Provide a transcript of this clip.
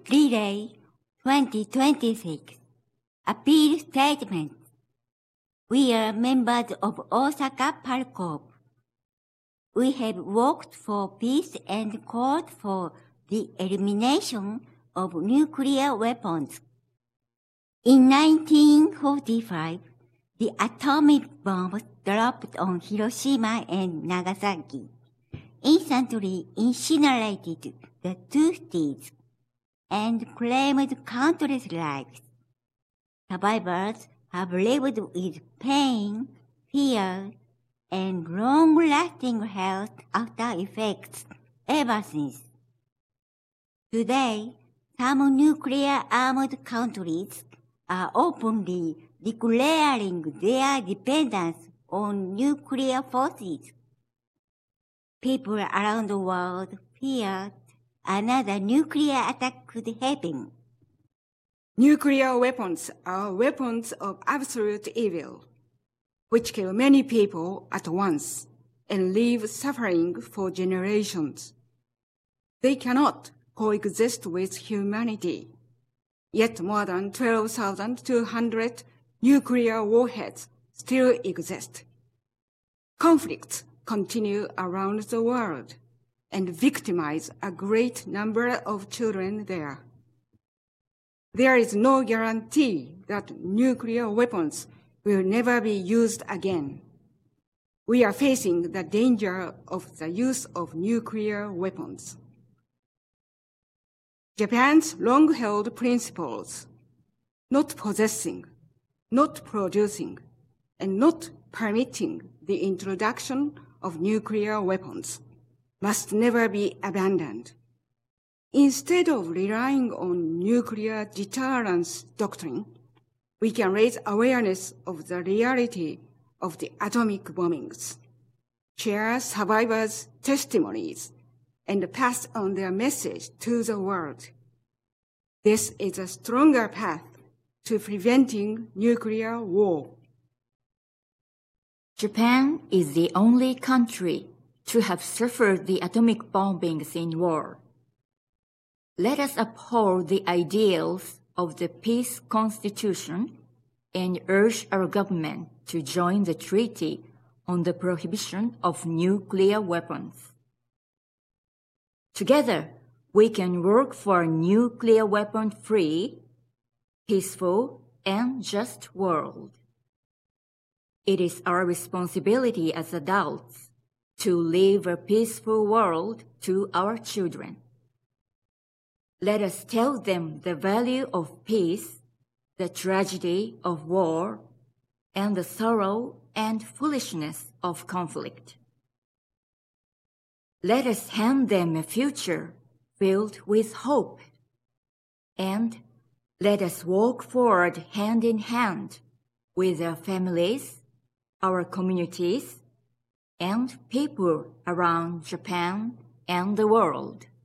Relay 2026 Appeal Statement. We are members of Osaka Palcorp. We have worked for peace and called for the elimination of nuclear weapons. In 1945, the atomic bombs dropped on Hiroshima and Nagasaki instantly incinerated the two cities and claimed countless lives. Survivors have lived with pain, fear, and long-lasting health after effects ever since. Today, some nuclear-armed countries are openly declaring their dependence on nuclear forces. People around the world fear another nuclear attack could happen. Nuclear weapons are weapons of absolute evil, which kill many people at once and leave suffering for generations. They cannot coexist with humanity. Yet more than 12,200 nuclear warheads still exist. Conflicts continue around the world and victimize a great number of children there. There is no guarantee that nuclear weapons will never be used again. We are facing the danger of the use of nuclear weapons. Japan's long-held principles, not possessing, not producing, and not permitting the introduction of nuclear weapons, must never be abandoned. Instead of relying on nuclear deterrence doctrine, we can raise awareness of the reality of the atomic bombings, share survivors' testimonies, and pass on their message to the world. This is a stronger path to preventing nuclear war. Japan is the only country to have suffered the atomic bombings in war. Let us uphold the ideals of the Peace Constitution and urge our government to join the Treaty on the Prohibition of Nuclear Weapons. Together, we can work for a nuclear weapon-free, peaceful, and just world. It is our responsibility as adults to leave a peaceful world to our children. Let us tell them the value of peace, the tragedy of war, and the sorrow and foolishness of conflict. Let us hand them a future filled with hope, and let us walk forward hand in hand with our families, our communities, and people around Japan and the world.